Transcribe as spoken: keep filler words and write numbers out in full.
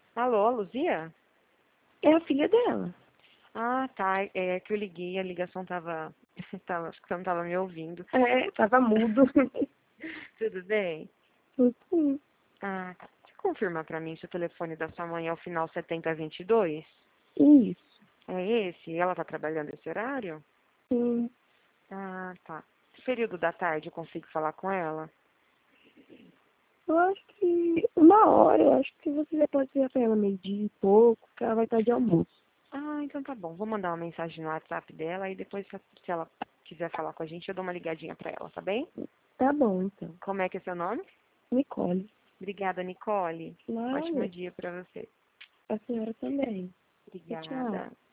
Alô, Luzia? É a filha dela. Ah, tá. É que eu liguei, a ligação tava, tava, acho que você não tava me ouvindo. É, tava mudo. Tudo bem? Uhum. Ah, tá. Você confirma pra mim se o telefone da sua mãe é o final setenta vinte e dois? Isso. É esse? Ela tá trabalhando esse horário? Sim. Ah, tá. Esse período da tarde eu consigo falar com ela? Eu acho que uma hora, eu acho que você já pode ir pra ela meio-dia e pouco, que ela vai estar de almoço. Ah, então tá bom. Vou mandar uma mensagem no WhatsApp dela e depois, se se ela quiser falar com a gente, eu dou uma ligadinha pra ela, tá bem? Tá bom, então. Como é que é seu nome? Nicole. Obrigada, Nicole. Ótimo Nada. dia pra você. A senhora também. Tchau. Obrigada.